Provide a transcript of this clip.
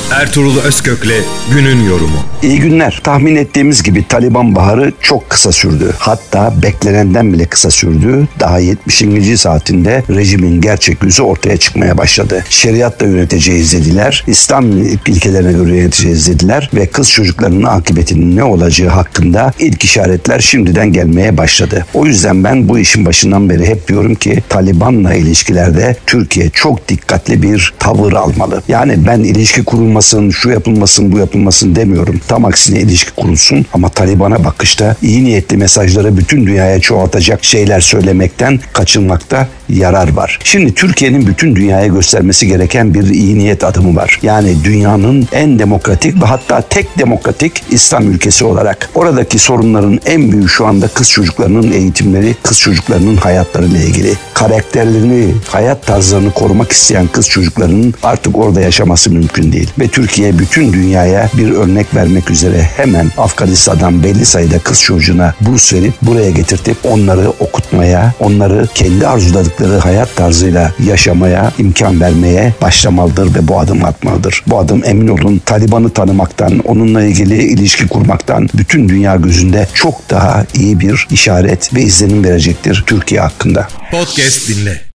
Ertuğrul Özkök'le günün yorumu. İyi günler. Tahmin ettiğimiz gibi Taliban baharı çok kısa sürdü. Hatta beklenenden bile kısa sürdü. Daha 70. saatinde rejimin gerçek yüzü ortaya çıkmaya başladı. Şeriatla yöneteceğiz dediler. İslam ilkelerine göre yöneteceğiz dediler. Ve kız çocuklarının akıbetinin ne olacağı hakkında ilk işaretler şimdiden gelmeye başladı. O yüzden ben bu işin başından beri hep diyorum ki Taliban'la ilişkilerde Türkiye çok dikkatli bir tavır almalı. Yani ben ilişki kurulmasın, şu yapılmasın, bu yapılmasın demiyorum. Tam aksine ilişki kurulsun ama Taliban'a bakışta iyi niyetli mesajları bütün dünyaya çoğaltacak şeyler söylemekten kaçınmakta yarar var. Şimdi Türkiye'nin bütün dünyaya göstermesi gereken bir iyi niyet adımı var. Yani dünyanın en demokratik ve hatta tek demokratik İslam ülkesi olarak oradaki sorunların en büyüğü şu anda kız çocuklarının eğitimleri, kız çocuklarının hayatlarıyla ilgili. Karakterlerini, hayat tarzlarını korumak isteyen kız çocuklarının artık orada yaşaması mümkün değil. Ve Türkiye bütün dünyaya bir örnek vermek üzere hemen Afganistan'dan belli sayıda kız çocuğuna burs verip buraya getirtip onları okutmaya, onları kendi arzuladıkları hayat tarzıyla yaşamaya imkan vermeye başlamalıdır ve bu adım atmalıdır. Bu adım emin olun Taliban'ı tanımaktan, onunla ilgili ilişki kurmaktan bütün dünya gözünde çok daha iyi bir işaret ve izlenim verecektir Türkiye hakkında. Podcast dinle.